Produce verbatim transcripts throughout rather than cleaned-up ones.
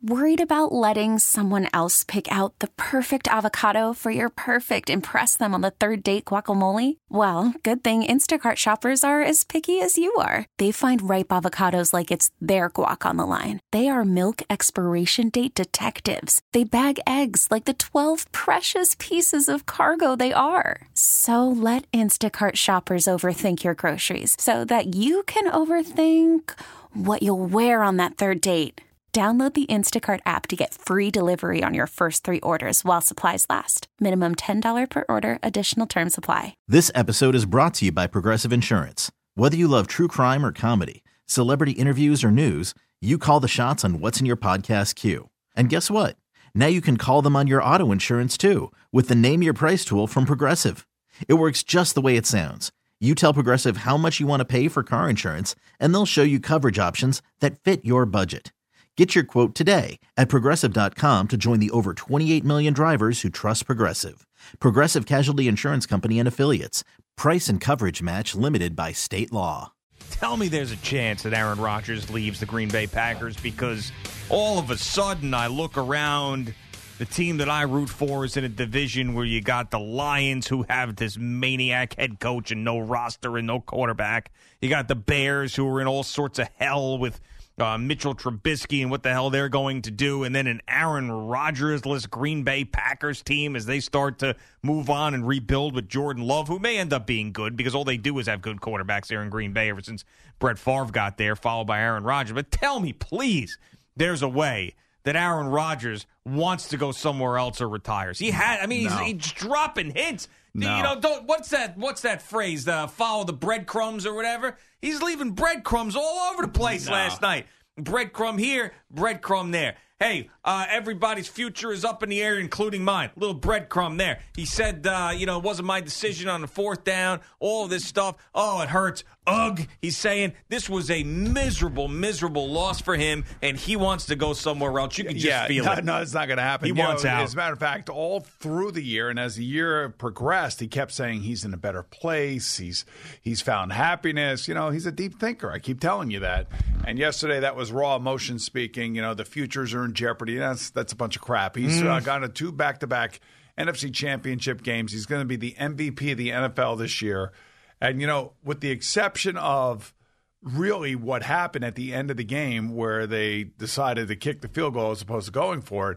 Worried about letting someone else pick out the perfect avocado for your perfect impress them on the third date guacamole? Well, good thing Instacart shoppers are as picky as you are. They find ripe avocados like it's their guac on the line. They are milk expiration date detectives. They bag eggs like the twelve precious pieces of cargo they are. So let Instacart shoppers overthink your groceries so that you can overthink what you'll wear on that third date. Download the Instacart app to get free delivery on your first three orders while supplies last. Minimum ten dollars per order. Additional terms apply. This episode is brought to you by Progressive Insurance. Whether you love true crime or comedy, celebrity interviews or news, you call the shots on what's in your podcast queue. And guess what? Now you can call them on your auto insurance too with the Name Your Price tool from Progressive. It works just the way it sounds. You tell Progressive how much you want to pay for car insurance, and they'll show you coverage options that fit your budget. Get your quote today at Progressive dot com to join the over twenty-eight million drivers who trust Progressive. Progressive Casualty Insurance Company and Affiliates. Price and coverage match limited by state law. Tell me there's a chance that Aaron Rodgers leaves the Green Bay Packers, because all of a sudden I look around, the team that I root for is in a division where you got the Lions, who have this maniac head coach and no roster and no quarterback. You got the Bears, who are in all sorts of hell with Uh, Mitchell Trubisky and what the hell they're going to do, and then an Aaron Rodgers-less Green Bay Packers team as they start to move on and rebuild with Jordan Love, who may end up being good because all they do is have good quarterbacks there in Green Bay ever since Brett Favre got there, followed by Aaron Rodgers. But tell me, please, there's a way that Aaron Rodgers wants to go somewhere else or retires. He had, I mean, No. he's, he's dropping hints. No. You know, don't, what's that? What's that phrase? Uh, follow the breadcrumbs or whatever. He's leaving breadcrumbs all over the place No. last night. Breadcrumb here, breadcrumb there. Hey, uh, everybody's future is up in the air, including mine. Little breadcrumb there. He said, uh, you know, it wasn't my decision on the fourth down. All of this stuff. Oh, it hurts. Ugh. He's saying this was a miserable, miserable loss for him, and he wants to go somewhere else. You can just yeah, feel no, it. No, it's not going to happen. He You wants know, out. As a matter of fact, all through the year, and as the year progressed, he kept saying he's in a better place. He's he's found happiness. You know, he's a deep thinker. I keep telling you that. And yesterday, that was raw emotion speaking. You know, the futures are in jeopardy. That's that's a bunch of crap. He's Mm. uh, gone to two back-to-back N F C championship games. He's going to be the M V P of the N F L this year. And, you know, with the exception of really what happened at the end of the game where they decided to kick the field goal as opposed to going for it,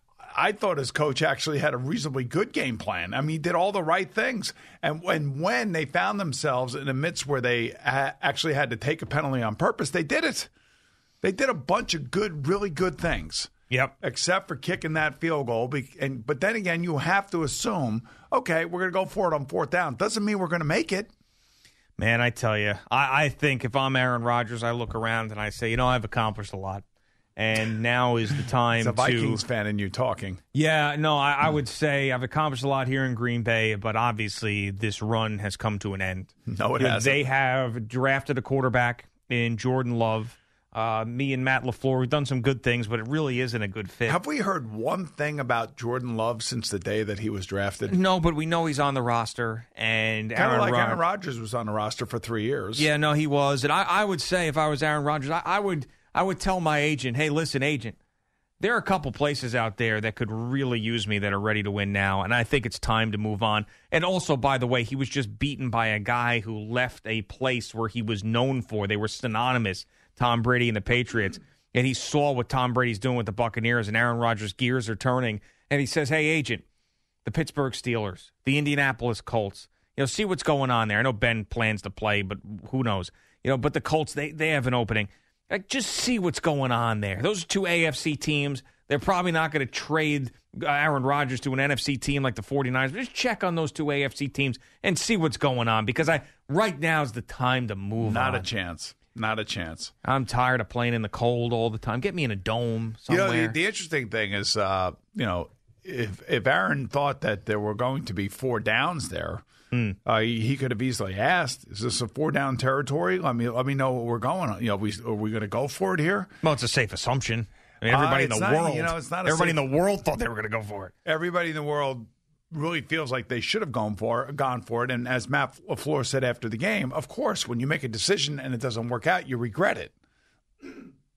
I thought his coach actually had a reasonably good game plan. I mean, he did all the right things. And when, when they found themselves in the midst where they ha- actually had to take a penalty on purpose, they did it. They did a bunch of good, really good things. Yep. Except for kicking that field goal. And But then again, you have to assume, okay, we're going to go for it on fourth down. Doesn't mean we're going to make it. Man, I tell you, I, I think if I'm Aaron Rodgers, I look around and I say, you know, I've accomplished a lot. And now is the time It's a Vikings to, fan in you talking. Yeah, no, I, I would say I've accomplished a lot here in Green Bay, but obviously this run has come to an end. No, it You know, hasn't. They have drafted a quarterback in Jordan Love. Uh, me and Matt LaFleur, we've done some good things, but it really isn't a good fit. Have we heard one thing about Jordan Love since the day that he was drafted? No, but we know he's on the roster. And Kind of Aaron like Rod- Aaron Rodgers was on the roster for three years. Yeah, no, he was. And I, I would say if I was Aaron Rodgers, I, I would I would tell my agent, hey, listen, agent, there are a couple places out there that could really use me that are ready to win now, and I think it's time to move on. And also, by the way, he was just beaten by a guy who left a place where he was known for. They were synonymous, Tom Brady and the Patriots. And he saw what Tom Brady's doing with the Buccaneers, and Aaron Rodgers' gears are turning. And he says, hey, agent, the Pittsburgh Steelers, the Indianapolis Colts, you know, see what's going on there. I know Ben plans to play, but who knows? You know, but the Colts, they, they have an opening. Like, just see what's going on there. Those are two A F C teams. They're probably not going to trade Aaron Rodgers to an N F C team like the 49ers. But just check on those two A F C teams and see what's going on, because I right now is the time to move Not on. a chance. Not a chance. I'm tired of playing in the cold all the time. Get me in a dome somewhere. You know, the, the interesting thing is, uh, you know, if if Aaron thought that there were going to be four downs there, mm. uh, he, he could have easily asked, "Is this a four down territory? Let me let me know what we're going on. You know, we, are we going to go for it here?" Well, it's a safe assumption. I mean, everybody uh, in the not, world, you know, it's not a everybody safe, in the world thought they were going to go for it. Everybody in the world really feels like they should have gone for gone for it. And as Matt LaFleur said after the game, of course, when you make a decision and it doesn't work out, you regret it.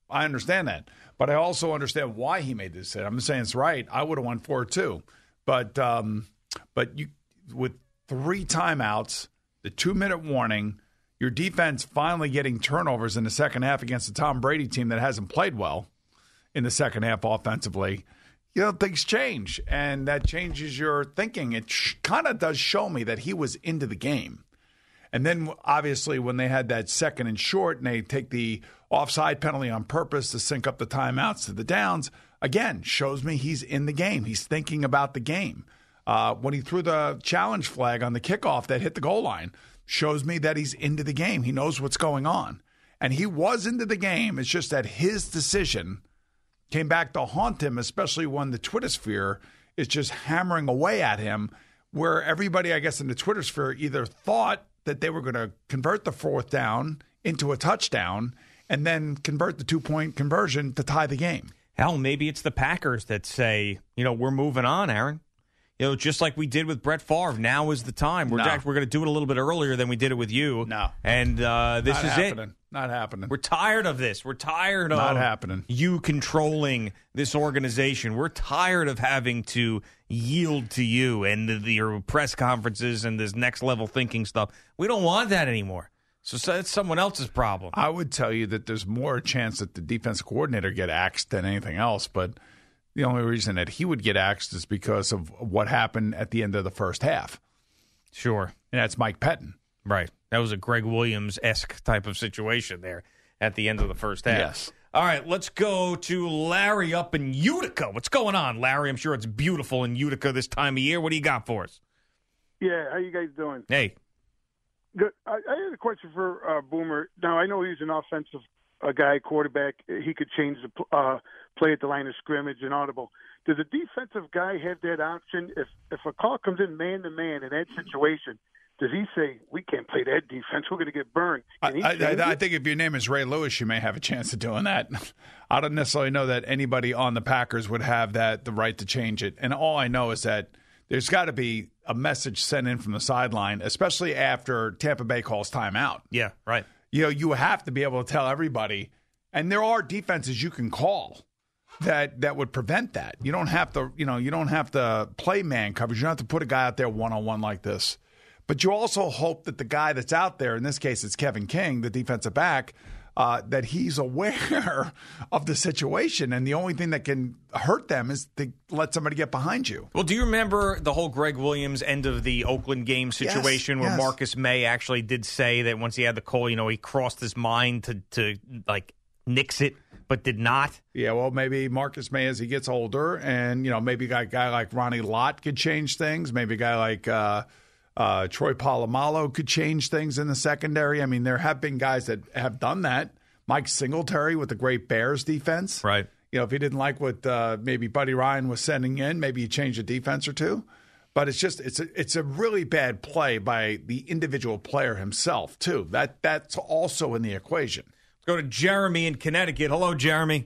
I understand that. But I also understand why he made this decision. I'm saying it's right. I would have won four two. But um, but you with three timeouts, the two-minute warning, your defense finally getting turnovers in the second half against the Tom Brady team that hasn't played well in the second half offensively, you know, things change. And that changes your thinking. It sh- kind of does show me that he was into the game. And then, obviously, when they had that second and short and they take the offside penalty on purpose to sync up the timeouts to the downs, again, shows me he's in the game. He's thinking about the game. Uh, when he threw the challenge flag on the kickoff that hit the goal line, shows me that he's into the game. He knows what's going on. And he was into the game. It's just that his decision came back to haunt him, especially when the Twitter sphere is just hammering away at him, where everybody, I guess, in the Twitter sphere either thought that they were going to convert the fourth down into a touchdown and then convert the two-point conversion to tie the game. Hell, maybe it's the Packers that say, you know, we're moving on, Aaron. You know, just like we did with Brett Favre, now is the time. We're, No. we're going to do it a little bit earlier than we did it with you. No. And uh, this Not is happening. it. Not happening. We're tired of this. We're tired of Not happening. you controlling this organization. We're tired of having to yield to you and the, the your press conferences and this next level thinking stuff. We don't want that anymore. So, so that's someone else's problem. I would tell you that there's more chance that the defensive coordinator get axed than anything else, but the only reason that he would get axed is because of what happened at the end of the first half. Sure. And that's Mike Pettin. Right. That was a Greg Williams-esque type of situation there at the end of the first half. Yes. All right, let's go to Larry up in Utica. What's going on, Larry? I'm sure it's beautiful in Utica this time of year. What do you got for us? Yeah, how you guys doing? Hey. Good. I, I had a question for uh, Boomer. Now, I know he's an offensive uh, guy, quarterback. He could change the uh, play at the line of scrimmage and audible. Does a defensive guy have that option? If if a call comes in man-to-man in that situation, does he say, we can't play that defense, we're going to get burned? I, I, I think if your name is Ray Lewis, you may have a chance of doing that. I don't necessarily know that anybody on the Packers would have that the right to change it. And all I know is that there's got to be a message sent in from the sideline, especially after Tampa Bay calls timeout. Yeah, right. You know, you have to be able to tell everybody, and there are defenses you can call that that would prevent that. You don't have to, you know, you don't have to play man coverage. You don't have to put a guy out there one-on-one like this. But you also hope that the guy that's out there, in this case it's Kevin King, the defensive back, uh, that he's aware of the situation. And the only thing that can hurt them is to let somebody get behind you. Well, do you remember the whole Greg Williams end of the Oakland game situation yes, where yes. Marcus May actually did say that once he had the call, you know, he crossed his mind to, to like, nix it, but did not? Yeah, well, maybe Marcus May, as he gets older, and, you know, maybe a guy like Ronnie Lott could change things. Maybe a guy like uh, uh, Troy Polamalu could change things in the secondary. I mean, there have been guys that have done that. Mike Singletary with the great Bears defense. Right. You know, if he didn't like what uh, maybe Buddy Ryan was sending in, maybe he changed a defense or two. But it's just it's a, it's a really bad play by the individual player himself, too. That That's also in the equation. Let's go to Jeremy in Connecticut. Hello, Jeremy.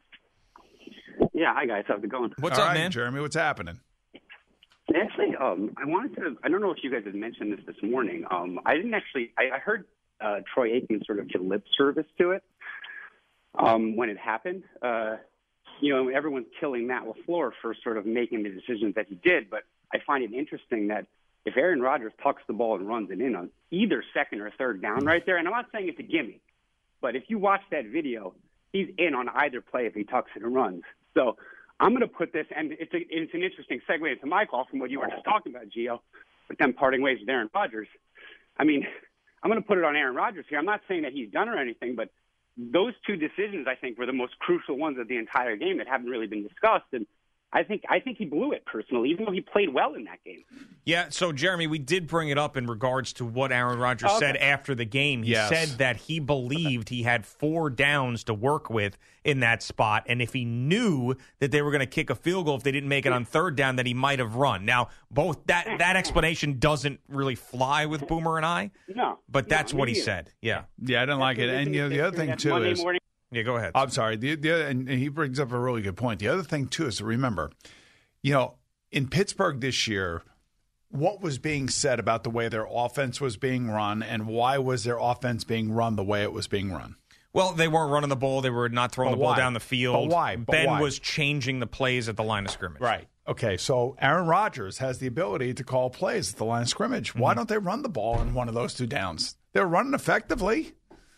Yeah, hi, guys. How's it going? What's All up, right, man? Jeremy, what's happening? Actually, um, I wanted to – I don't know if you guys had mentioned this this morning. Um, I didn't actually – I heard uh, Troy Aikman sort of give lip service to it um, when it happened. Uh, you know, everyone's killing Matt LaFleur for sort of making the decisions that he did, but I find it interesting that if Aaron Rodgers tucks the ball and runs it in on either second or third down right there, and I'm not saying it's a gimme, but if you watch that video, he's in on either play if he tucks it and runs. So I'm going to put this, and it's, a, it's an interesting segue into my call from what you were just talking about, Gio, with them parting ways with Aaron Rodgers. I mean, I'm going to put it on Aaron Rodgers here. I'm not saying that he's done or anything, but those two decisions, I think, were the most crucial ones of the entire game that haven't really been discussed. And I think I think he blew it personally, even though he played well in that game. Yeah, so, Jeremy, we did bring it up in regards to what Aaron Rodgers Okay. said after the game. He Yes. said that he believed he had four downs to work with in that spot, and if he knew that they were going to kick a field goal if they didn't make it on third down, that he might have run. Now, both that, that explanation doesn't really fly with Boomer and I, No. but that's no, what he me neither. said. Yeah. Yeah, I didn't like it. And, you know, the other thing, That's too, Monday is morning. Yeah, go ahead. I'm sorry. The, the, and he brings up a really good point. The other thing, too, is to remember, you know, in Pittsburgh this year, what was being said about the way their offense was being run, and why was their offense being run the way it was being run? Well, they weren't running the ball. They were not throwing But the ball why? down the field. But why? But Ben why? was changing the plays at the line of scrimmage. Right. Okay, so Aaron Rodgers has the ability to call plays at the line of scrimmage. Why don't they run the ball in one of those two downs? They're running effectively.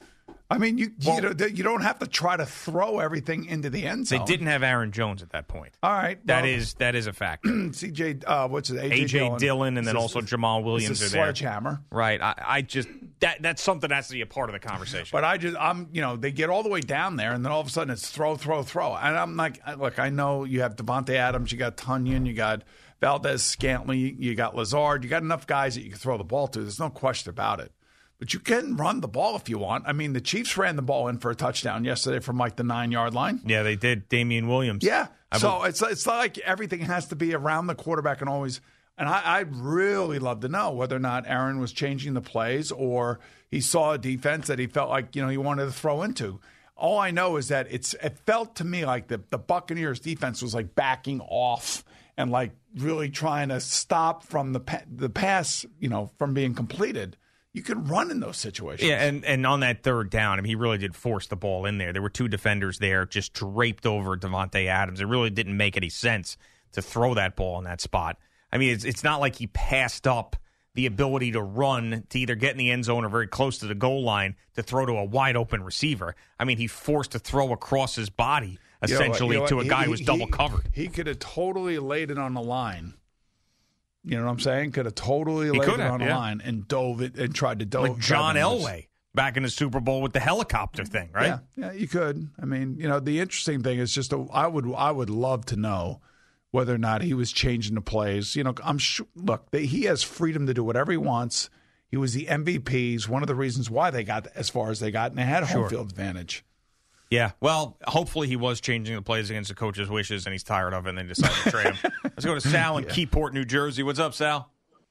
I mean, you Well- you, know, you don't have to try to throw everything into the end They zone. didn't have Aaron Jones at that point. All right. That well, is that is a factor. C J, uh, what's it? A J Dillon and then It's a- also Jamal Williams it's a are there. sledgehammer. Right. I, I just that that's something that has to be a part of the conversation. But I just, I'm, you know, they get all the way down there, and then all of a sudden it's throw, throw, throw. And I'm like, look, I know you have Devontae Adams, you got Tunyon, you got Valdez Scantling, you got Lazard, you got enough guys that you can throw the ball to. There's no question about it. But you can run the ball if you want. I mean, the Chiefs ran the ball in for a touchdown yesterday from like the nine yard line. yeah, they did. Damian Williams. Yeah. I So bel- it's it's not like everything has to be around the quarterback and always. And I, I'd really love to know whether or not Aaron was changing the plays or he saw a defense that he felt like, you know, he wanted to throw into. All I know is that it's it felt to me like the, the Buccaneers defense was like backing off and like really trying to stop from the pa- the pass, you know, from being completed. You can run in those situations. Yeah, and, and on that third down, I mean, he really did force the ball in there. There were two defenders there just draped over Devontae Adams. It really didn't make any sense to throw that ball in that spot. I mean, it's it's not like he passed up the ability to run to either get in the end zone or very close to the goal line to throw to a wide open receiver. I mean, he forced to throw across his body You know what- essentially you know to what? a guy He- who was he- double covered. He could have totally laid it on the line. You know what I'm saying? Could have totally He laid could it have, on the yeah. line and dove it and tried to dove. Like John drive it loose. Elway back in the Super Bowl with the helicopter thing, right? Yeah, yeah, you could. I mean, you know, the interesting thing is just a, I would I would love to know whether or not he was changing the plays. You know, I'm sure. Look, they, he has freedom to do whatever he wants. He was the M V P. He's one of the reasons why they got as far as they got, and they had home Sure. field advantage. Yeah, well, hopefully he was changing the plays against the coach's wishes, and he's tired of it, and they decided to trade him. Let's go to Sal in Keyport, New Jersey. What's up, Sal?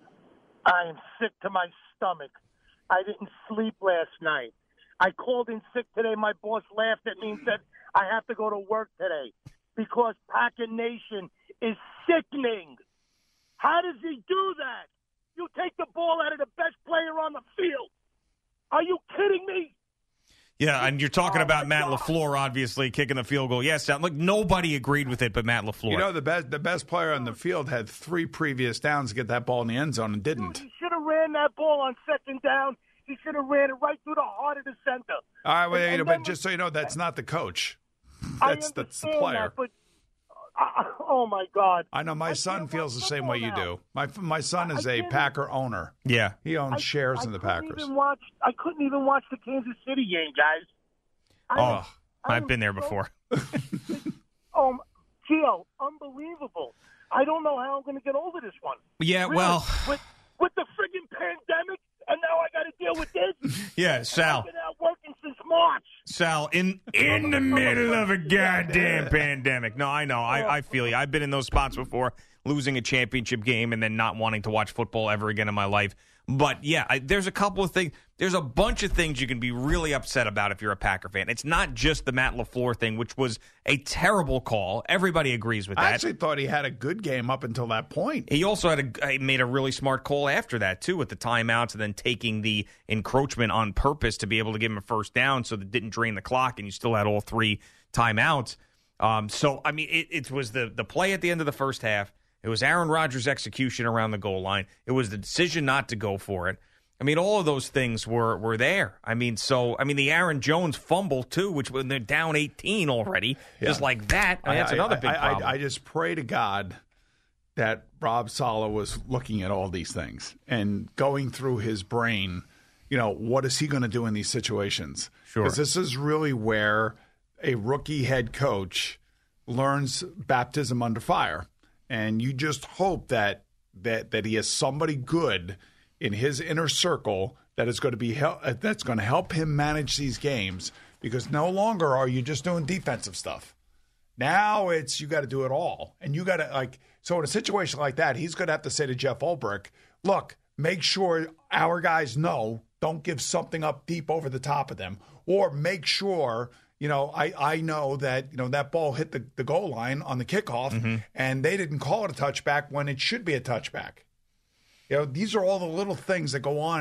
I am sick to my stomach. I didn't sleep last night. I called in sick today. My boss laughed at me and said, I have to go to work today because Packer Nation is sickening. How does he do that? You take the ball out of the best player on the field. Are you kidding me? Yeah, and you're talking Oh, about my Matt God. LaFleur, obviously, kicking the field goal. Yes, Sal, look, nobody agreed with it but Matt LaFleur. You know, the best the best player on the field had three previous downs to get that ball in the end zone and didn't. He should have ran that ball on second down. He should have ran it right through the heart of the center. All right, well, And- you know, and but then- just so you know, that's not the coach. I That's that's the understand player. that, but uh, oh my God! I know my I son can't feels the watch same way you football do. My my son I- is I a can't- Packer owner. Yeah. He owns I- shares I in the couldn't Packers. Even watch, I couldn't even watch the Kansas City game, guys. I am- Oh, I I've am been there so- before. Oh, Gio, unbelievable! I don't know how I'm going to get over this one. Yeah, Really, well, with with the friggin' pandemic, and now I got to deal with this. yeah, Sal. I've been out working since March. Sal, in in the middle of a goddamn pandemic. No, I know. I, I feel you. I've been in those spots before, losing a championship game and then not wanting to watch football ever again in my life. But, yeah, I, there's a couple of things. There's a bunch of things you can be really upset about if you're a Packer fan. It's not just the Matt LaFleur thing, which was a terrible call. Everybody agrees with that. I actually thought he had a good game up until that point. He also had a he made a really smart call after that too, with the timeouts and then taking the encroachment on purpose to be able to give him a first down, so that it didn't drain the clock, and you still had all three timeouts. Um, so I mean, it, it was the the play at the end of the first half. It was Aaron Rodgers' execution around the goal line. It was the decision not to go for it. I mean, all of those things were were there. I mean, so I mean, the Aaron Jones fumble too, which when they're down eighteen already, just like that. I mean, that's I- another I, big I, problem. I, I just pray to God that Rob Saleh was looking at all these things and going through his brain. You know, what is he going to do in these situations? Sure. Because this is really where a rookie head coach learns baptism under fire. And you just hope that that that he has somebody good in his inner circle that is going to be hel- that's going to help him manage these games, because no longer are you just doing defensive stuff. Now it's you got to do it all, and you got to like so in a situation like that, he's going to have to say to Jeff Ulbrich, "Look, make sure our guys know, don't give something up deep over the top of them, or make sure." You know, I, I know that, you know, that ball hit the, the goal line on the kickoff, Mm-hmm. and they didn't call it a touchback when it should be a touchback. You know, these are all the little things that go on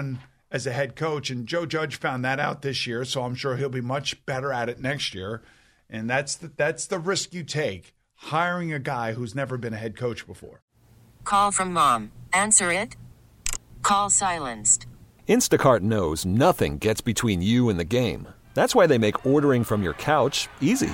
as a head coach. And Joe Judge found that out this year, so I'm sure he'll be much better at it next year. And that's the, that's the risk you take, hiring a guy who's never been a head coach before. Call from mom. Answer it. Call silenced. Instacart knows nothing gets between you and the game. That's why they make ordering from your couch easy.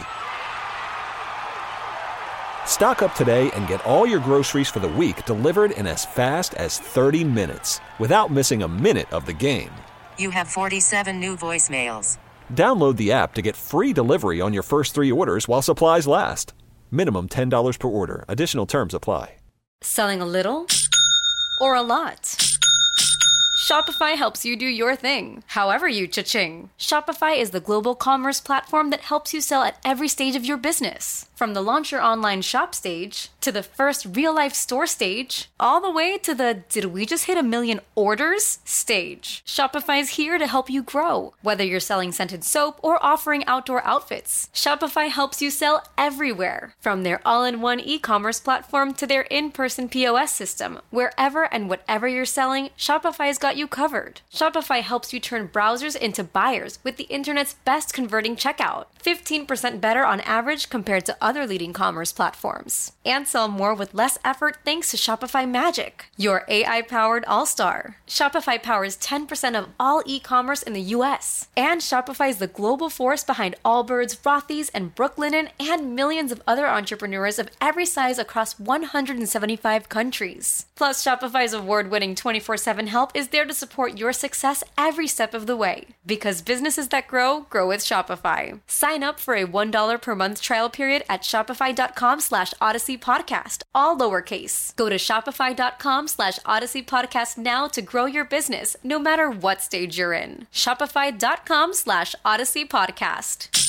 Stock up today and get all your groceries for the week delivered in as fast as thirty minutes without missing a minute of the game. You have forty-seven new voicemails. Download the app to get free delivery on your first three orders while supplies last. Minimum ten dollars per order. Additional terms apply. Selling a little or a lot? Shopify helps you do your thing, however you cha-ching. Shopify is the global commerce platform that helps you sell at every stage of your business. From the launch your online shop stage, to the first real-life store stage, all the way to the did we just hit a million orders stage. Shopify's here to help you grow. Whether you're selling scented soap or offering outdoor outfits, Shopify helps you sell everywhere. From their all-in-one e-commerce platform to their in-person P O S system, wherever and whatever you're selling, Shopify's got you covered. Shopify helps you turn browsers into buyers with the internet's best converting checkout. fifteen percent better on average compared to other leading commerce platforms. And sell more with less effort thanks to Shopify Magic, your A I-powered all-star. Shopify powers ten percent of all e-commerce in the U S. And Shopify is the global force behind Allbirds, Rothy's, and Brooklinen, and millions of other entrepreneurs of every size across one hundred seventy-five countries. Plus, Shopify's award-winning twenty-four seven help is there to support your success every step of the way. Because businesses that grow, grow with Shopify. Sign up for a one dollar per month trial period at shopify.com slash Odyssey Podcast, all lowercase. Go to shopify.com slash Odyssey Podcast now to grow your business, no matter what stage you're in. Shopify.com slash Odyssey Podcast.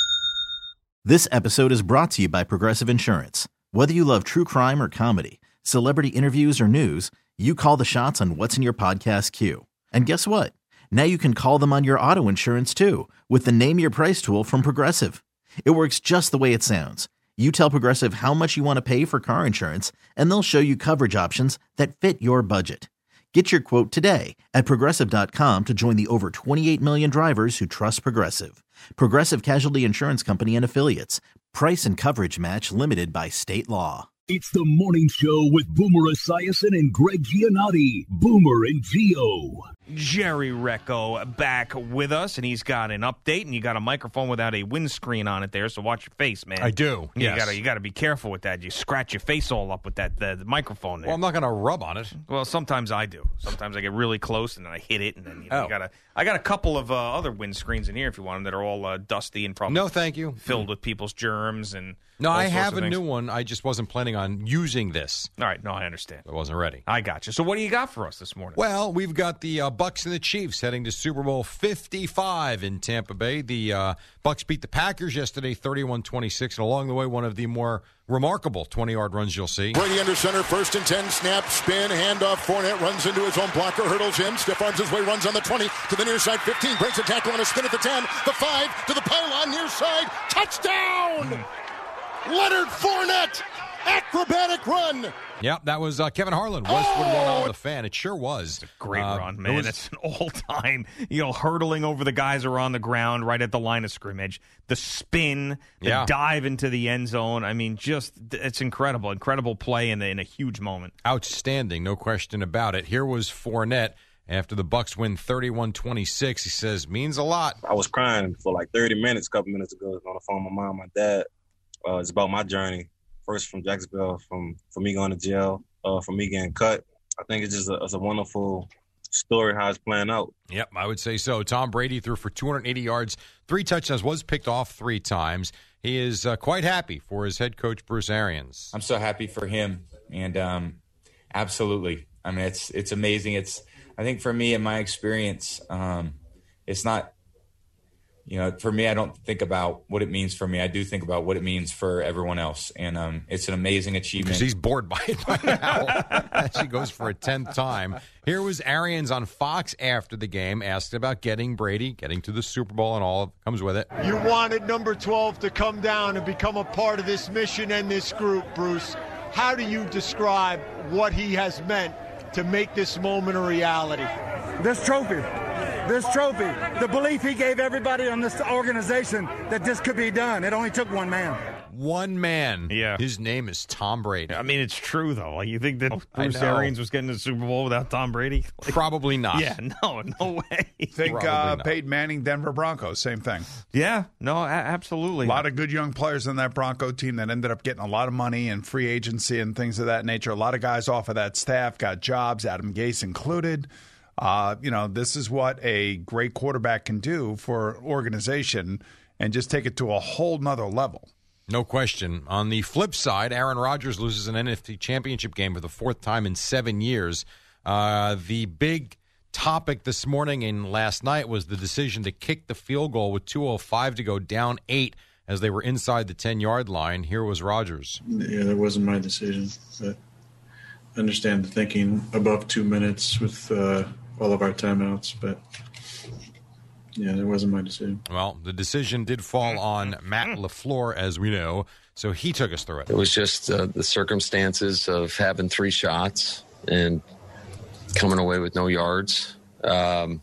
This episode is brought to you by Progressive Insurance. Whether you love true crime or comedy, celebrity interviews or news, you call the shots on what's in your podcast queue. And guess what? Now you can call them on your auto insurance too, with the Name Your Price tool from Progressive. It works just the way it sounds. You tell Progressive how much you want to pay for car insurance, and they'll show you coverage options that fit your budget. Get your quote today at Progressive dot com to join the over twenty-eight million drivers who trust Progressive. Progressive Casualty Insurance Company and Affiliates. Price and coverage match limited by state law. It's the morning show with Boomer Esiason and Greg Giannotti. Boomer and Gio. Jerry Recco back with us, and he's got an update, and you got a microphone without a windscreen on it there, so watch your face, man. I do, You yes. gotta, you gotta be careful with that. You scratch your face all up with that the, the microphone there. Well, I'm not going to rub on it. Well, sometimes I do. Sometimes I get really close, and then I hit it, and then you, know, Oh. you gotta. I got a couple of uh, other windscreens in here if you want them that are all uh, dusty and probably No, thank you. filled with people's germs and. No, all I sorts have of a things. new one. I just wasn't planning on using this. All right, no, I understand. I wasn't ready. I got you. So, what do you got for us this morning? Well, we've got the uh, Bucks and the Chiefs heading to Super Bowl fifty-five in Tampa Bay. The uh, Bucks beat the Packers yesterday, thirty-one twenty-six, and along the way, one of the more remarkable twenty-yard runs you'll see. Brady under center, first and ten, snap, spin, handoff, Fournette runs into his own blocker, hurdles him, stiff arms his way, runs on the twenty, to the near side, fifteen, breaks a tackle on a spin at the ten, the five, to the pylon, near side, touchdown! Leonard Fournette, acrobatic run. Yep, that was uh, Kevin Harlan. Westwood Oh! won out with a fan. It sure was. It's a great Uh, run, it man. was- It's an all-time, you know, hurtling over the guys who are on the ground right at the line of scrimmage. The spin, the Yeah. dive into the end zone. I mean, just, it's incredible. Incredible play in, the, in a huge moment. Outstanding, no question about it. Here was Fournette after the Bucks win thirty-one twenty-six. He says, means a lot. I was crying for like thirty minutes, a couple minutes ago on the phone with my mom and my dad. Uh, it's about my journey. First from Jacksonville, from, from me going to jail, uh, from me getting cut. I think it's just a, it's a wonderful story how it's playing out. Yep, I would say so. Tom Brady threw for two hundred eighty yards, three touchdowns, was picked off three times. He is uh, quite happy for his head coach, Bruce Arians. I'm so happy for him, and um, absolutely. I mean, it's it's amazing. It's I think for me, in my experience, um, it's not, you know, for me, I don't think about what it means for me. I do think about what it means for everyone else, and um, it's an amazing achievement. Because he's bored by it by now as he goes for a tenth time. Here was Arians on Fox after the game, asked about getting Brady, getting to the Super Bowl, and all that comes with it. You wanted number twelve to come down and become a part of this mission and this group, Bruce. How do you describe what he has meant to make this moment a reality? This trophy. This trophy. The belief he gave everybody on this organization that this could be done. It only took one man. One man. Yeah. His name is Tom Brady. I mean, it's true, though. Like, you think that I Bruce know. Arians was getting to the Super Bowl without Tom Brady? Like, Probably not. Yeah, no, no way. Think Probably uh, not. Peyton Manning, Denver Broncos, same thing. Yeah, no, a- absolutely. A lot of good young players on that Bronco team that ended up getting a lot of money and free agency and things of that nature. A lot of guys off of that staff got jobs, Adam Gase included. Uh, you know, this is what a great quarterback can do for an organization and just take it to a whole nother level. No question. On the flip side, Aaron Rodgers loses an N F C Championship game for the fourth time in seven years. Uh, the big topic this morning and last night was the decision to kick the field goal with two oh five to go, down eight as they were inside the ten-yard line. Here was Rodgers. Yeah, that wasn't my decision, but I understand the thinking above two minutes with uh, all of our timeouts, but yeah, that wasn't my decision. Well, the decision did fall on Matt LaFleur, as we know, so he took us through it. It was just uh, the circumstances of having three shots and coming away with no yards, um,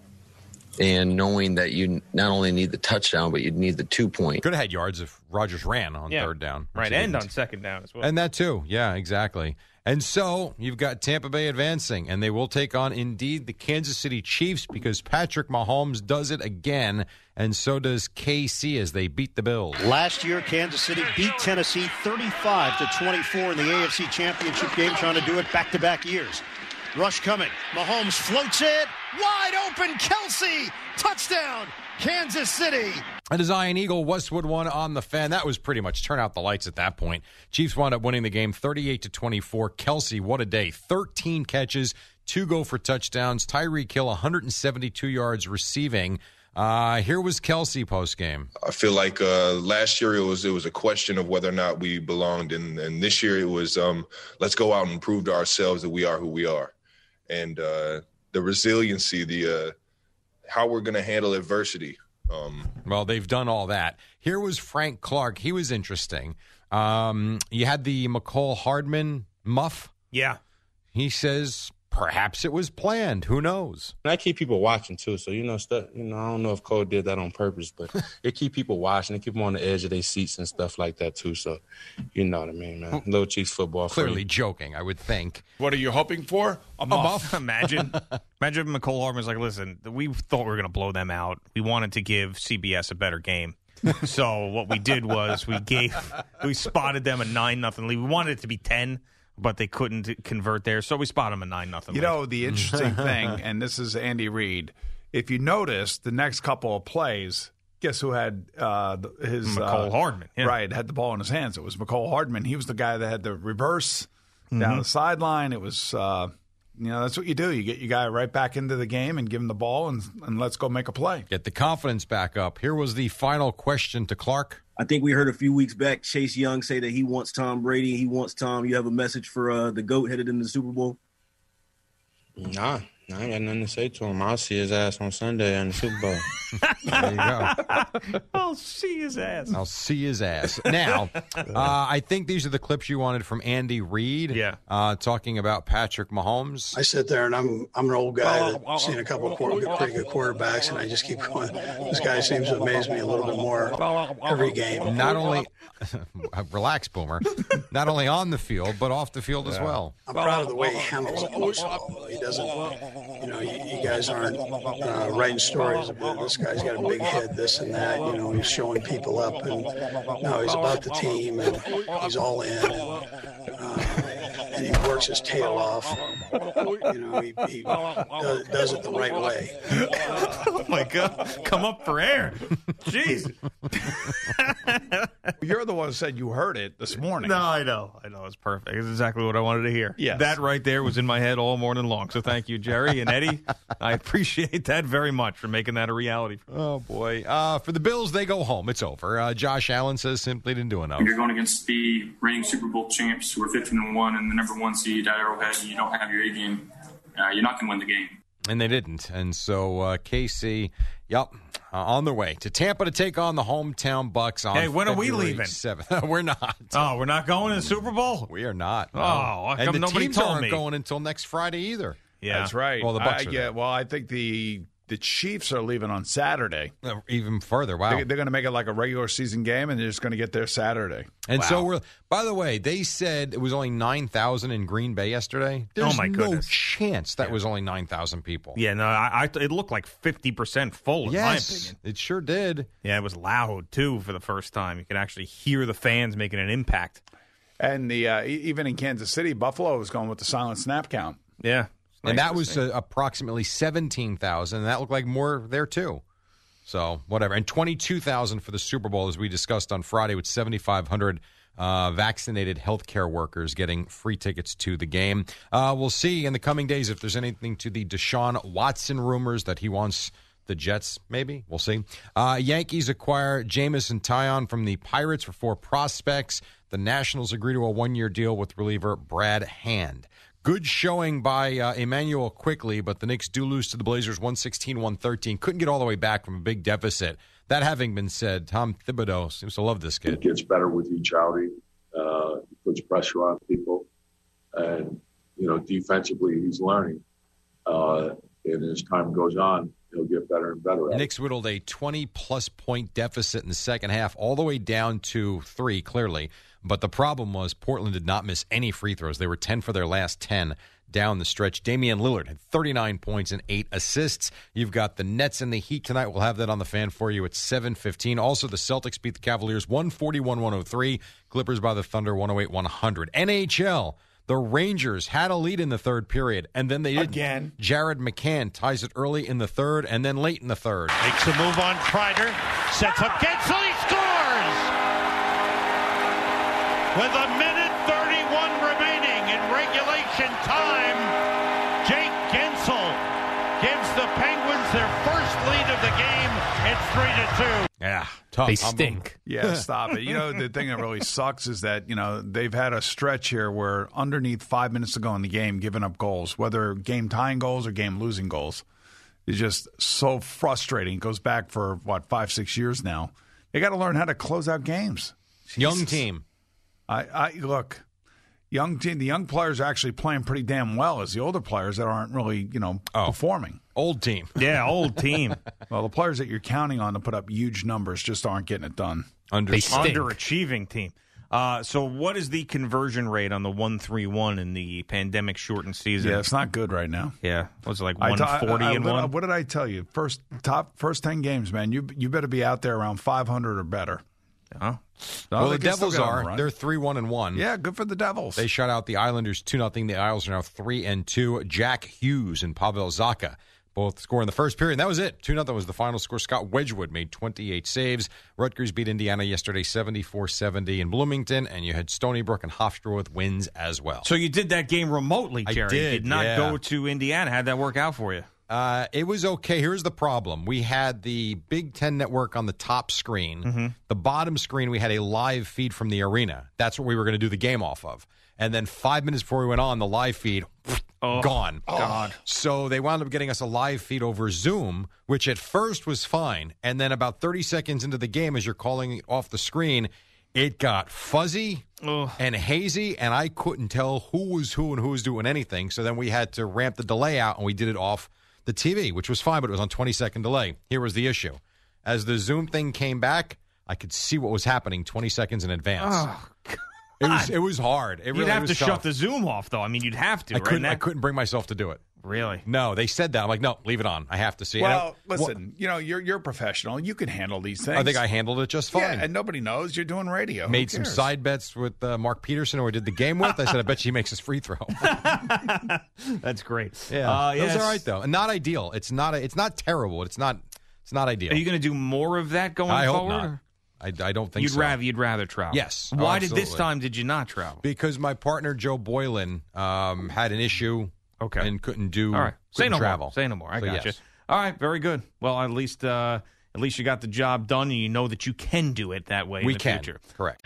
and knowing that you not only need the touchdown, but you need the two-point. Could have had yards if Rodgers ran on Yeah. third down. which Right, he and didn't. on second down as well. And that too. Yeah, exactly. And so you've got Tampa Bay advancing, and they will take on, indeed, the Kansas City Chiefs because Patrick Mahomes does it again, and so does K C as they beat the Bills. Last year, Kansas City beat Tennessee thirty-five to twenty-four in the A F C Championship game, trying to do it back-to-back years. Rush coming. Mahomes floats it. Wide open. Kelsey. Touchdown. Kansas City. A Zion Eagle, Westwood one on the Fan. That was pretty much turn out the lights at that point. Chiefs wound up winning the game thirty-eight to twenty-four. Kelsey, what a day. thirteen catches, two go for touchdowns. Tyreek Hill, one hundred seventy-two yards receiving. Uh, here was Kelsey post-game. I feel like uh, last year it was it was a question of whether or not we belonged, and, and this year it was um, let's go out and prove to ourselves that we are who we are. And uh, the resiliency, the uh, how we're going to handle adversity. Um, well, they've done all that. Here was Frank Clark. He was interesting. Um, you had the McCole Hardman muff. Yeah. He says perhaps it was planned. Who knows? And I keep people watching too, so you know, stuff. You know, I don't know if Cole did that on purpose, but it keep people watching. It keep them on the edge of their seats and stuff like that too. So, you know what I mean, man. Little Chiefs football. Clearly joking, I would think. What are you hoping for? A muff. A muff. Imagine. Imagine if McCole Hardman's like, listen, we thought we were going to blow them out. We wanted to give C B S a better game. So what we did was we gave, we spotted them a nine nothing lead. We wanted it to be ten, but they couldn't convert there. So we spotted them a nine nothing You lead. know, the interesting thing, and this is Andy Reid, if you notice the next couple of plays, guess who had uh, his McCole uh, Hardman, yeah. right, had the ball in his hands. It was McCole Hardman. He was the guy that had the reverse down Mhm. the sideline. It was, uh, you know, that's what you do. You get your guy right back into the game and give him the ball, and, and let's go make a play. Get the confidence back up. Here was the final question to Clark. I think we heard a few weeks back Chase Young say that he wants Tom Brady. He wants Tom. You have a message for uh, the GOAT headed into the Super Bowl? Nah, I ain't got nothing to say to him. I'll see his ass on Sunday in the Super Bowl. There you go. I'll see his ass. I'll see his ass. Now, uh, I think these are the clips you wanted from Andy Reid. Yeah. Uh, talking about Patrick Mahomes. I sit there and I'm I'm an old guy that's seen a couple of quarter, pretty good quarterbacks, and I just keep going. This guy seems to amaze me a little bit more every game. Not only, relax, Boomer, not only on the field, but off the field as well. I'm proud of the way he handles it. Also. He doesn't, you know, you, you guys aren't uh, writing stories about this guy's got a big head, this and that. You know, he's showing people up, and no, he's about the team, and he's all in, and, uh, and he works his tail off. You know, he, he does, does it the right way. Oh, my God. Come up for air. Jeez. You're the one who said you heard it this morning. No, I know. I know. It's perfect. It's exactly what I wanted to hear. Yes. That right there was in my head all morning long. So thank you, Jerry and Eddie. I appreciate that very much for making that a reality. Oh, boy. Uh, for the Bills, they go home. It's over. Uh, Josh Allen says simply didn't do enough. You're going against the reigning Super Bowl champs who are fifteen and one and the number one seed at Arrowhead, and you don't have your A game. Uh, you're not going to win the game. And they didn't. And so uh, K C, yep, uh, on their way to Tampa to take on the hometown Bucks on Hey, when are we February leaving? seventh. We're not. Oh, we're not going to the Super Bowl? We are not. Oh, no. how And come the nobody teams told aren't me? going until next Friday either. Yeah, That's right. Well, the Bucs I, are yeah, there. well, I think the the Chiefs are leaving on Saturday. Uh, even further. Wow. They, they're going to make it like a regular season game, and they're just going to get there Saturday. And Wow. so we're. By the way, they said it was only nine thousand in Green Bay yesterday. There's Oh, my no goodness. chance that was only nine thousand people. Yeah, no, I, I it looked like fifty percent full, in my Yes, opinion. it sure did. Yeah, it was loud, too, for the first time. You could actually hear the fans making an impact. And the uh, e- even in Kansas City, Buffalo was going with the silent snap count. Yeah. And Nice that to was see. uh, approximately seventeen thousand. And that looked like more there, too. So, whatever. And twenty-two thousand for the Super Bowl, as we discussed on Friday, with seventy-five hundred uh, vaccinated healthcare workers getting free tickets to the game. Uh, we'll see in the coming days if there's anything to the Deshaun Watson rumors that he wants the Jets, maybe. We'll see. Uh, Yankees acquire Jamison Taillon from the Pirates for four prospects. The Nationals agree to a one-year deal with reliever Brad Hand. Good showing by uh, Emmanuel Quickly, but the Knicks do lose to the Blazers one sixteen one thirteen. Couldn't get all the way back from a big deficit. That having been said, Tom Thibodeau seems to love this He kid. gets better with each outing. Uh, he puts pressure on people. And, you know, defensively, he's learning. Uh, and as time goes on, he'll get better and better at it. Knicks whittled a twenty-plus point deficit in the second half, all the way down to three, clearly. But the problem was Portland did not miss any free throws. They were ten for their last ten down the stretch. Damian Lillard had thirty-nine points and eight assists. You've got the Nets and the Heat tonight. We'll have that on the fan for you at seven fifteen. Also, the Celtics beat the Cavaliers one forty-one one oh three. Clippers by the Thunder one oh eight one hundred. N H L, the Rangers had a lead in the third period, and then they didn't. Again. Jared McCann ties it early in the third and then late in the third. Makes a move on Kreider. Sets up Gensel. He scores! With a minute thirty-one remaining in regulation time, Jake Gensel gives the Penguins their first lead of the game. It's three to two. Yeah, tough. They stink. Yeah, stop it. You know, the thing that really sucks is that, you know, they've had a stretch here where underneath five minutes to go in the game, giving up goals, whether game tying goals or game losing goals, is just so frustrating. It goes back for, what, five, six years now. They got to learn how to close out games. Young Jesus. team. I, I look, young team. The young players are actually playing pretty damn well as the older players that aren't really, you know, Oh. performing. Old team. Yeah, old team. Well, the players that you're counting on to put up huge numbers just aren't getting it done. Under They underachieving team. Uh, so what is the conversion rate on the one three one in the pandemic shortened season? Yeah, it's not good right now. Yeah. Was it like I one ta- forty I- I- and what, one? What did I tell you? First top first ten games, man. You you better be out there around five hundred or better. Huh? No, well, they the can still Devils get on a are. run. They're three one and one. Yeah, good for the Devils. They shut out the Islanders two nothing. The Isles are now three and two. Jack Hughes and Pavel Zacha both score in the first period. And that was it. two nothing was the final score. Scott Wedgwood made twenty-eight saves. Rutgers beat Indiana yesterday seventy-four seventy in Bloomington. And you had Stony Brook and Hofstra with wins as well. So you did that game remotely, I Jerry. did, did not yeah. go to Indiana. How'd that work out for you? Uh, it was okay. Here's the problem. We had the Big Ten Network on the top screen. Mm-hmm. The bottom screen, we had a live feed from the arena. That's what we were going to do the game off of. And then five minutes before we went on, the live feed, Oh, gone. God. So they wound up getting us a live feed over Zoom, which at first was fine. And then about thirty seconds into the game, as you're calling it off the screen, it got fuzzy Ugh. and hazy, and I couldn't tell who was who and who was doing anything. So then we had to ramp the delay out, and we did it off the T V, which was fine, but it was on twenty-second delay. Here was the issue. As the Zoom thing came back, I could see what was happening twenty seconds in advance. Oh, God. It was it was hard. It You'd really have was to tough. shut the Zoom off, though. I mean, you'd have to. I right? couldn't. That- I couldn't bring myself to do it. Really? No, they said that. I'm like, no, leave it on. I have to see it. Well, And I- listen, you know, you're you're a professional. You can handle these things. I think I handled it just fine. Yeah, and nobody knows you're doing radio. Who Made some cares? side bets with uh, Mark Peterson, who I did the game with. I said, I bet she makes his free throw. That's great. Yeah, Uh, it was yes. all right though. Not ideal. It's not. A, it's not terrible. It's not. It's not ideal. Are you going to do more of that going I hope forward? not. I, I don't think You'd so. rather you'd rather travel. Yes. Why Oh, did this absolutely. time did you not travel? Because my partner Joe Boylan um, had an issue. Okay. And couldn't do. All right. Say couldn't no travel. more. Say no more. I So, got yes. you. All right. Very good. Well, at least uh, at least you got the job done, and you know that you can do it that way We in the can. future. Correct.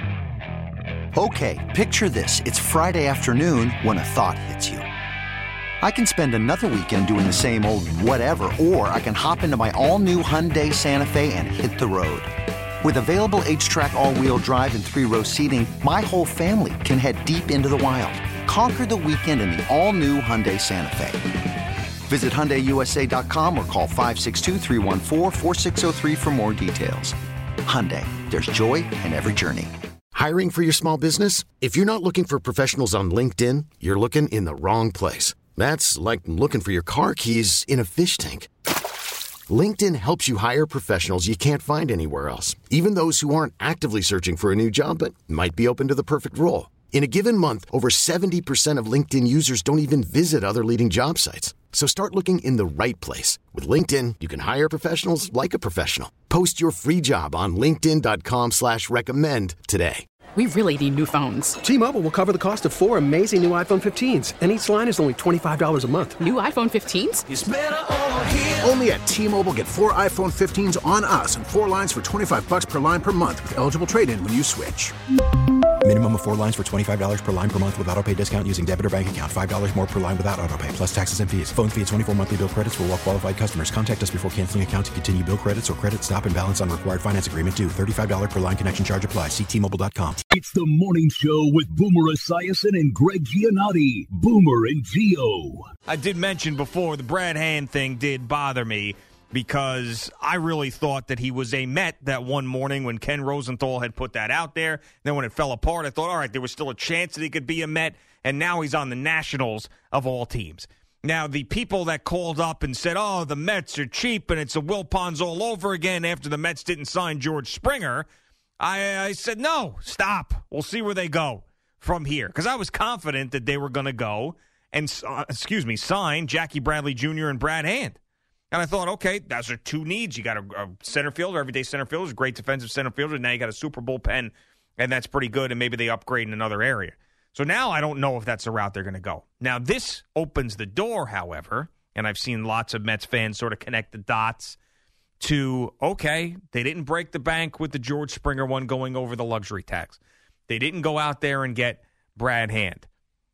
Okay, picture this. It's Friday afternoon when a thought hits you. I can spend another weekend doing the same old whatever, or I can hop into my all-new Hyundai Santa Fe and hit the road. With available H-Track all-wheel drive and three-row seating, my whole family can head deep into the wild. Conquer the weekend in the all-new Hyundai Santa Fe. Visit Hyundai U S A dot com or call five six two, three one four, four six zero three for more details. Hyundai, there's joy in every journey. Hiring for your small business? If you're not looking for professionals on LinkedIn, you're looking in the wrong place. That's like looking for your car keys in a fish tank. LinkedIn helps you hire professionals you can't find anywhere else, even those who aren't actively searching for a new job but might be open to the perfect role. In a given month, over seventy percent of LinkedIn users don't even visit other leading job sites. So start looking in the right place. With LinkedIn, you can hire professionals like a professional. Post your free job on linkedin dot com slash recommend today. We really need new phones. T-Mobile will cover the cost of four amazing new iPhone fifteens, and each line is only twenty-five dollars a month. New iPhone fifteens? It's better over here. Only at T-Mobile, get four iPhone fifteens on us and four lines for twenty-five dollars per line per month with eligible trade-in when you switch. Minimum of four lines for twenty-five dollars per line per month with autopay discount using debit or bank account. five dollars more per line without autopay, plus taxes and fees. Phone fee at twenty-four monthly bill credits for well-qualified customers. Contact us before canceling account to continue bill credits or credit stop and balance on required finance agreement due. thirty-five dollars per line connection charge applies. See T Mobile dot com. It's the morning show with Boomer Esiason and Greg Giannotti. Boomer and Gio. I did mention before the Brad Hand thing did bother me because I really thought that he was a Met that one morning when Ken Rosenthal had put that out there. Then when it fell apart, I thought, all right, there was still a chance that he could be a Met, and now he's on the Nationals of all teams. Now, the people that called up and said, oh, the Mets are cheap and it's a Wilpons all over again after the Mets didn't sign George Springer, I, I said, no, stop. We'll see where they go from here. Because I was confident that they were going to go and, uh, excuse me, sign Jackie Bradley Junior and Brad Hand. And I thought, okay, those are two needs. You got a, a center fielder, everyday center fielder, a great defensive center fielder. Now you got a Super Bowl pen, and that's pretty good, and maybe they upgrade in another area. So now I don't know if that's the route they're going to go. Now this opens the door, however, and I've seen lots of Mets fans sort of connect the dots to, okay, they didn't break the bank with the George Springer one going over the luxury tax. They didn't go out there and get Brad Hand.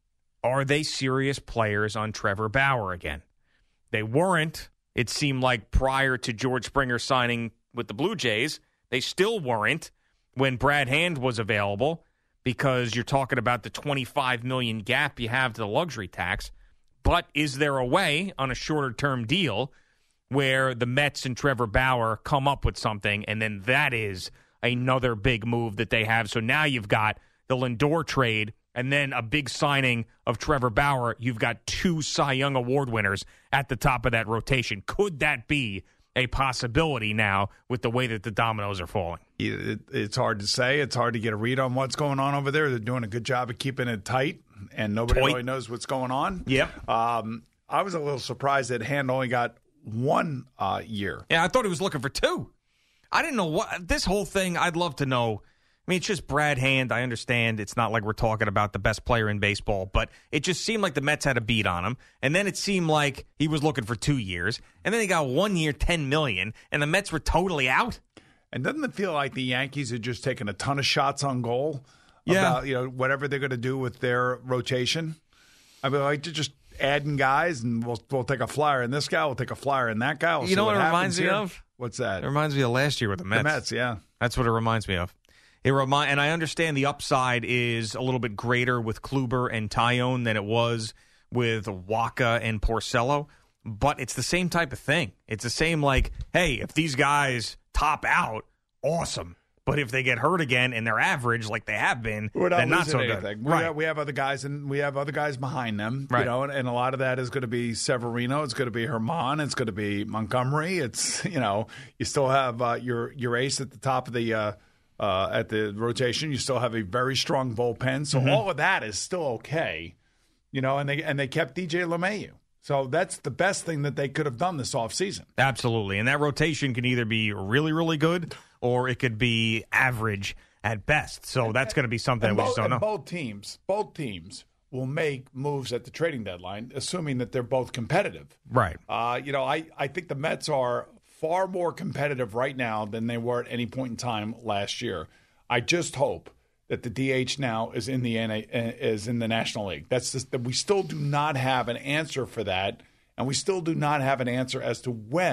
Are they serious players on Trevor Bauer again? They weren't. It seemed like prior to George Springer signing with the Blue Jays, they still weren't when Brad Hand was available because you're talking about the twenty-five million dollars gap you have to the luxury tax. But is there a way on a shorter-term deal where the Mets and Trevor Bauer come up with something, and then that is another big move that they have? So now you've got the Lindor trade and then a big signing of Trevor Bauer. You've got two Cy Young Award winners at the top of that rotation. Could that be a possibility now with the way that the dominoes are falling? It, it's hard to say. It's hard to get a read on what's going on over there. They're doing a good job of keeping it tight, and nobody Toy. really knows what's going on. Yep. Um, I was a little surprised that Hand only got one uh, year. Yeah, I thought he was looking for two. I didn't know what this whole thing. I'd love to know. I mean, it's just Brad Hand. I understand it's not like we're talking about the best player in baseball, but it just seemed like the Mets had a beat on him. And then it seemed like he was looking for two years. And then he got one year, ten million dollars, and the Mets were totally out. And doesn't it feel like the Yankees are just taking a ton of shots on goal? Yeah. About, you know, whatever they're going to do with their rotation? I mean, like just adding guys, and we'll we'll take a flyer in this guy, we'll take a flyer in that guy. We'll you see know what, what it reminds me here. of? What's that? It reminds me of last year with the Mets. The Mets, yeah. That's what it reminds me of. It remind, and I understand the upside is a little bit greater with Kluber and Tyone than it was with Waka and Porcello, but it's the same type of thing. It's the same like, hey, if these guys top out, awesome. But if they get hurt again and they're average like they have been, We're not then not so anything. good. We, Right. have, we have other guys, and we have other guys behind them. Right. You know, and, and a lot of that is going to be Severino. It's going to be Herman. It's going to be Montgomery. It's you know, you still have uh, your your ace at the top of the uh, uh, at the rotation. You still have a very strong bullpen. So Mm-hmm. all of that is still okay. You know, and they and they kept D J LeMahieu. So that's the best thing that they could have done this offseason. Absolutely. And that rotation can either be really, really good or it could be average at best. So that's going to be something And we both, just don't know. and both teams, both teams will make moves at the trading deadline, assuming that they're both competitive. Right. Uh, you know, I, I think the Mets are far more competitive right now than they were at any point in time last year. I just hope that the D H now is in the N A, is in the National League. That's just, that we still do not have an answer for that, and we still do not have an answer as to when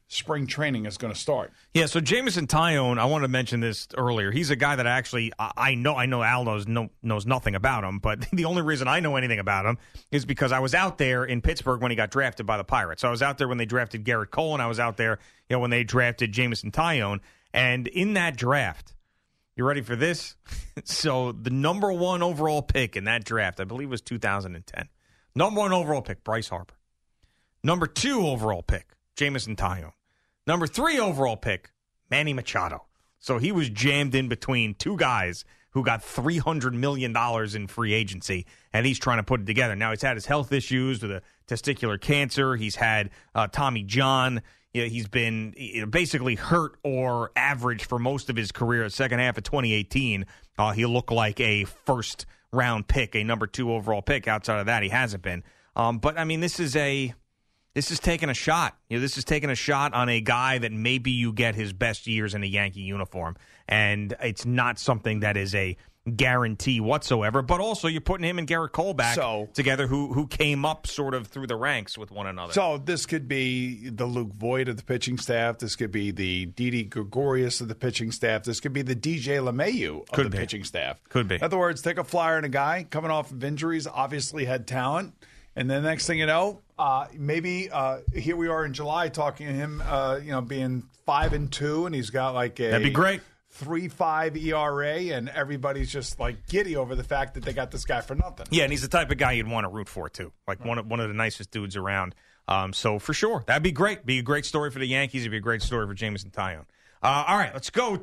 spring training is going to start. Yeah, so Jameson Taillon, I wanted to mention this earlier. He's a guy that actually I, I know. I know Al knows no, knows nothing about him, but the only reason I know anything about him is because I was out there in Pittsburgh when he got drafted by the Pirates. So I was out there when they drafted Garrett Cole, and I was out there, you know, when they drafted Jameson Taillon. And in that draft, you ready for this? So the number one overall pick in that draft, I believe, was two thousand ten. Number one overall pick, Bryce Harper. Number two overall pick, Jameson Taillon. Number three overall pick, Manny Machado. So he was jammed in between two guys who got three hundred million dollars in free agency, and he's trying to put it together. Now, he's had his health issues with a testicular cancer. He's had uh, Tommy John. You know, he's been you know, basically hurt or average for most of his career. The second half of twenty eighteen, uh, he looked like a first-round pick, a number two overall pick. Outside of that, he hasn't been. Um, but, I mean, this is a... This is taking a shot. You know, this is taking a shot on a guy that maybe you get his best years in a Yankee uniform. And it's not something that is a guarantee whatsoever. But also, you're putting him and Garrett Cole back so, together, who who came up sort of through the ranks with one another. So this could be the Luke Voigt of the pitching staff. This could be the Didi Gregorius of the pitching staff. This could be the D J LeMahieu of could the be. pitching staff. Could be. In other words, take a flyer on a guy coming off of injuries, obviously had talent. And then next thing you know, uh, maybe uh, here we are in July talking to him, uh, you know, being five and two, and he's got like a that'd be great three five E R A, and everybody's just like giddy over the fact that they got this guy for nothing. Yeah, and he's the type of guy you'd want to root for too, like one of one of the nicest dudes around. Um, so for sure, that'd be great. Be a great story for the Yankees. It'd be a great story for Jameson Taillon. Uh, all right, let's go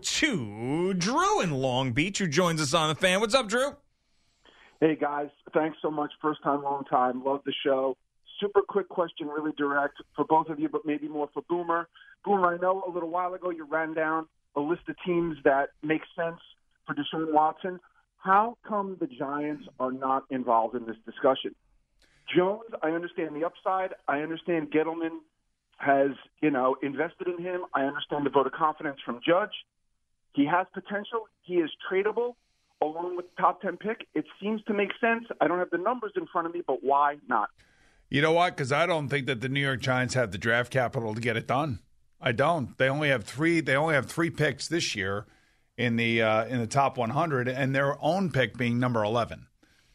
to Drew in Long Beach, who joins us on the Fan. What's up, Drew? Hey, guys. Thanks so much. First time, long time. Love the show. Super quick question, really direct for both of you, but maybe more for Boomer. Boomer, I know a little while ago you ran down a list of teams that make sense for Deshaun Watson. How come the Giants are not involved in this discussion? Jones, I understand the upside. I understand Gettleman has, you know, invested in him. I understand the vote of confidence from Judge. He has potential. He is tradable. Along with the top ten pick, it seems to make sense. I don't have the numbers in front of me, but why not? You know what? Because I don't think that the New York Giants have the draft capital to get it done. I don't. They only have three. They only have three picks this year in the uh, in the top one hundred, and their own pick being number eleven.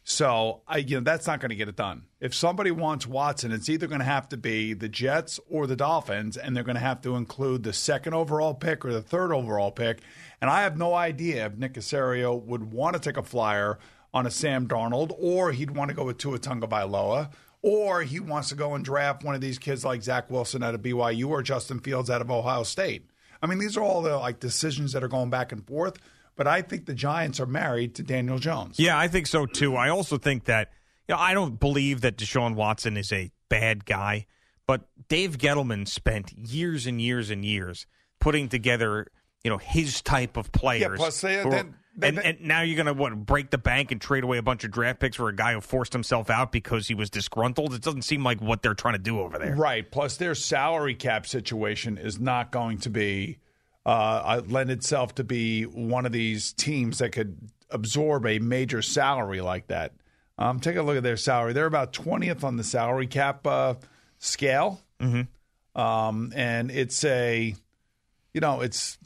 So I, you know, that's not going to get it done. If somebody wants Watson, it's either going to have to be the Jets or the Dolphins, and they're going to have to include the second overall pick or the third overall pick. And I have no idea if Nick Caserio would want to take a flyer on a Sam Darnold, or he'd want to go with Tua Tagovailoa, or he wants to go and draft one of these kids like Zach Wilson out of B Y U or Justin Fields out of Ohio State. I mean, these are all the like decisions that are going back and forth. But I think the Giants are married to Daniel Jones. Yeah, I think so, too. I also think that, you know, I don't believe that Deshaun Watson is a bad guy, but Dave Gettleman spent years and years and years putting together, you know, his type of players. Yeah, plus they, who are, then, then, and, and now you're going to, what, break the bank and trade away a bunch of draft picks for a guy who forced himself out because he was disgruntled? It doesn't seem like what they're trying to do over there. Right. Plus their salary cap situation is not going to be Uh, lend itself to be one of these teams that could absorb a major salary like that. Um, take a look at their salary. They're about twentieth on the salary cap uh, scale. Mm-hmm. Um, and it's a, you know, it's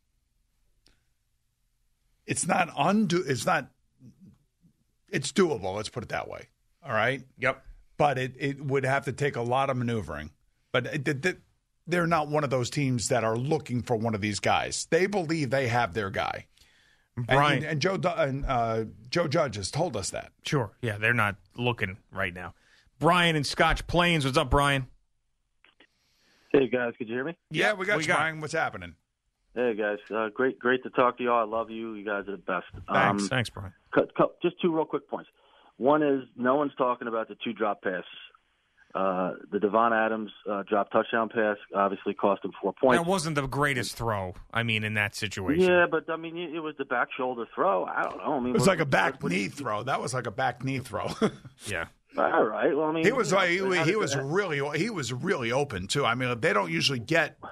it's not undo. It's not. It's doable. Let's put it that way. All right. Yep. But it, it would have to take a lot of maneuvering. But it, it, it, they're not one of those teams that are looking for one of these guys. They believe they have their guy. Brian and, and Joe and uh, Joe Judge has told us that. Sure. Yeah, they're not looking right now. Brian in Scotch Plains. What's up, Brian? Hey, guys. Could you hear me? Yeah, we got we you, got Brian. What's happening? Hey, guys. Uh, great great to talk to you all. I love you. You guys are the best. Thanks. Um, Thanks, Brian. Cut, cut, just two real quick points. One is no one's talking about the two drop passes. Uh, the Devon Adams uh, drop touchdown pass obviously cost him four points. That wasn't the greatest throw, I mean, in that situation. Yeah, but, I mean, it was the back shoulder throw. I don't know. I mean, it was what, like a back what, knee what, throw. That was like a back knee throw. Yeah. All right. Well, I mean, he was you know, like, he, he was that? really he was really open too. I mean, they don't usually get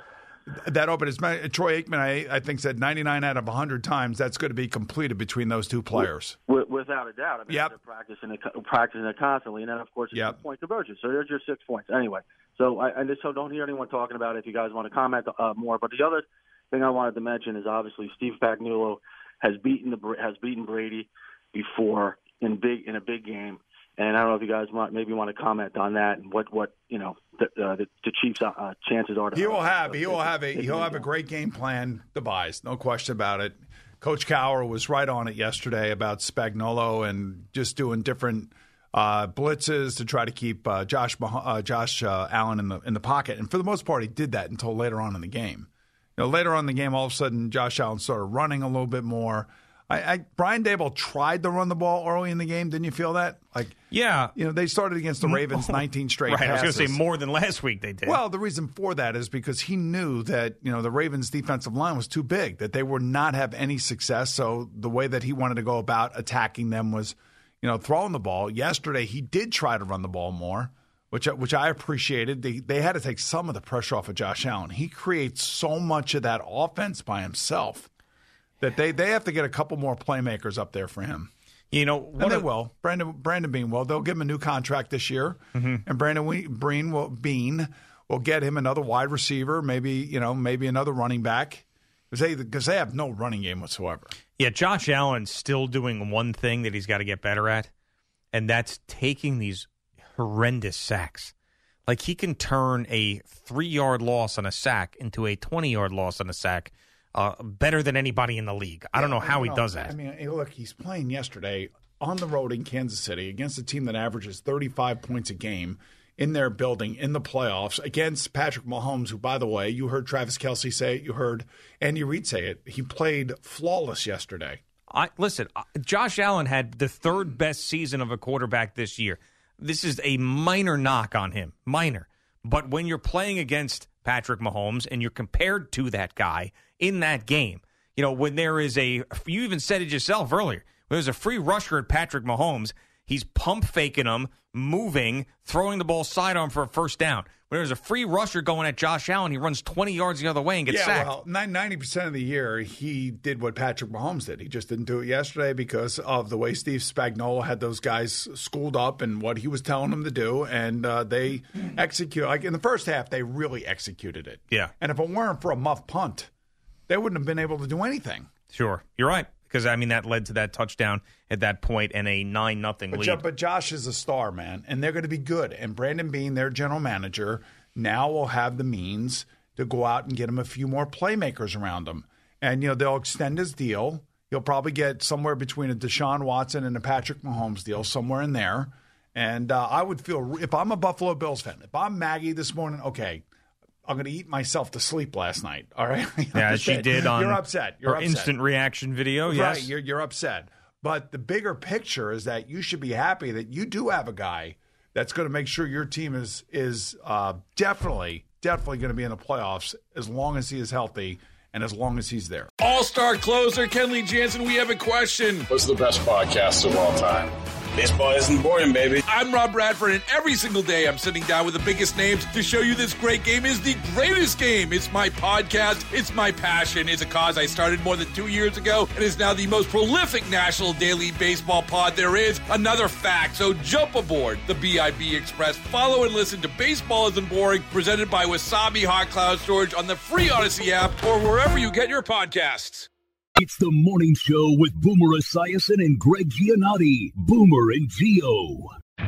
That open is Troy Aikman, I, I think, said ninety-nine out of one hundred times that's going to be completed between those two players. With, without a doubt. I mean, yep. they're practicing it, practicing it constantly, and then, of course, it's yep. a point conversion. So there's your six points. Anyway, so I, I just so don't hear anyone talking about it if you guys want to comment uh, more. But the other thing I wanted to mention is obviously Steve Spagnuolo has beaten the has beaten Brady before in big in a big game. And I don't know if you guys want, maybe want to comment on that and what, what you know the, uh, the, the Chiefs' uh, chances are. To he will have uh, he will have a he'll have a great game plan devised, no question about it. Coach Cowher was right on it yesterday about Spagnuolo and just doing different uh, blitzes to try to keep uh, Josh uh, Josh uh, Allen in the in the pocket. And for the most part, he did that until later on in the game. You know, later on in the game, all of a sudden, Josh Allen started running a little bit more. I, I, Brian Daboll tried to run the ball early in the game. Didn't you feel that? Like, yeah, you know, they started against the Ravens nineteen straight right, passes. I was going to say more than last week they did. Well, the reason for that is because he knew that, you know, the Ravens defensive line was too big, that they would not have any success. So the way that he wanted to go about attacking them was, you know, throwing the ball. Yesterday, he did try to run the ball more, which which I appreciated. They, they had to take some of the pressure off of Josh Allen. He creates so much of that offense by himself that they, they have to get a couple more playmakers up there for him. You know, and they will. Brandon Brandon Beane will. They'll give him a new contract this year, mm-hmm. and Brandon Beane will Beane will get him another wide receiver, maybe you know, maybe another running back, because they because they have no running game whatsoever. Yeah, Josh Allen's still doing one thing that he's got to get better at, and that's taking these horrendous sacks. Like he can turn a three-yard loss on a sack into a twenty-yard loss on a sack. Uh, better than anybody in the league. I don't know how he does that. I mean, look, he's playing yesterday on the road in Kansas City against a team that averages thirty-five points a game in their building in the playoffs against Patrick Mahomes, who, by the way, you heard Travis Kelce say it, you heard Andy Reid say it. He played flawless yesterday. I, listen, Josh Allen had the third best season of a quarterback this year. This is a minor knock on him, minor. But when you're playing against Patrick Mahomes and you're compared to that guy in that game, you know, when there is a, you even said it yourself earlier, when there's a free rusher at Patrick Mahomes, he's pump faking him, moving, throwing the ball sidearm for a first down. When there's a free rusher going at Josh Allen, he runs twenty yards the other way and gets yeah, sacked. Well, ninety percent of the year, he did what Patrick Mahomes did. He just didn't do it yesterday because of the way Steve Spagnuolo had those guys schooled up and what he was telling them to do, and uh, they execute. Like in the first half, they really executed it. Yeah. And if it weren't for a muff punt, they wouldn't have been able to do anything. Sure. You're right. Because, I mean, that led to that touchdown at that point and a nine nothing lead. Jo- but Josh is a star, man, and they're going to be good. And Brandon Beane, their general manager, now will have the means to go out and get him a few more playmakers around him. And, you know, they'll extend his deal. He'll probably get somewhere between a Deshaun Watson and a Patrick Mahomes deal, somewhere in there. And uh, I would feel, if I'm a Buffalo Bills fan, if I'm Maggie this morning, okay, I'm going to eat myself to sleep last night, all right? Yeah, she did on you're upset. You're her upset. instant reaction video, yes. Right, you're, you're upset. But the bigger picture is that you should be happy that you do have a guy that's going to make sure your team is is uh, definitely, definitely going to be in the playoffs as long as he is healthy and as long as he's there. All-star closer Kenley Jansen, we have a question. What's the best podcast of all time? Baseball isn't boring, baby. I'm Rob Bradford, and every single day I'm sitting down with the biggest names to show you this great game is the greatest game. It's my podcast. It's my passion. It's a cause I started more than two years ago and is now the most prolific national daily baseball pod there is. Another fact, so jump aboard the B I B Express. Follow and listen to Baseball Isn't Boring, presented by Wasabi Hot Cloud Storage on the free Odyssey app or wherever you get your podcasts. It's the morning show with Boomer Esiason and Greg Giannotti. Boomer and Gio.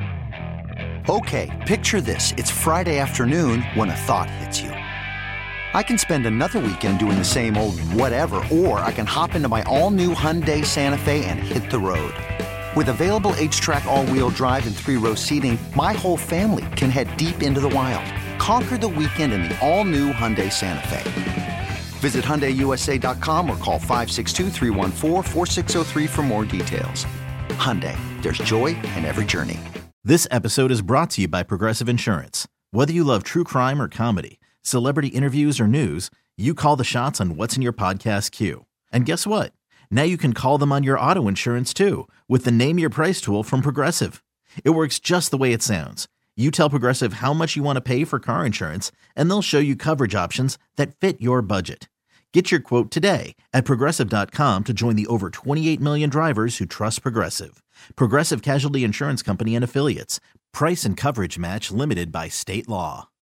Okay, picture this. It's Friday afternoon when a thought hits you. I can spend another weekend doing the same old whatever, or I can hop into my all-new Hyundai Santa Fe and hit the road. With available H-Track all-wheel drive and three-row seating, my whole family can head deep into the wild. Conquer the weekend in the all-new Hyundai Santa Fe. Visit Hyundai U S A dot com or call five six two, three one four, four six zero three for more details. Hyundai, there's joy in every journey. This episode is brought to you by Progressive Insurance. Whether you love true crime or comedy, celebrity interviews or news, you call the shots on what's in your podcast queue. And guess what? Now you can call them on your auto insurance too with the Name Your Price tool from Progressive. It works just the way it sounds. You tell Progressive how much you want to pay for car insurance, and they'll show you coverage options that fit your budget. Get your quote today at Progressive dot com to join the over twenty-eight million drivers who trust Progressive. Progressive Casualty Insurance Company and Affiliates. Price and coverage match limited by state law.